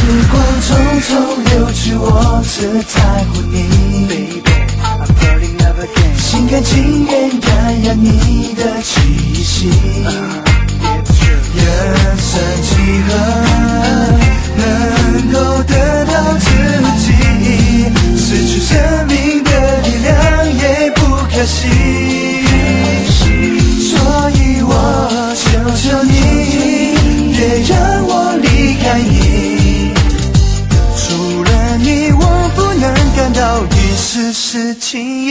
光匆匆流去，我只在乎你 Baby, I'm falling in love again. 心甘情愿感染你的气息。人生几何能够得到自己，失去生命的力量也不可惜。所以我求求你，别让我离开你。除了你，我不能感到一丝丝情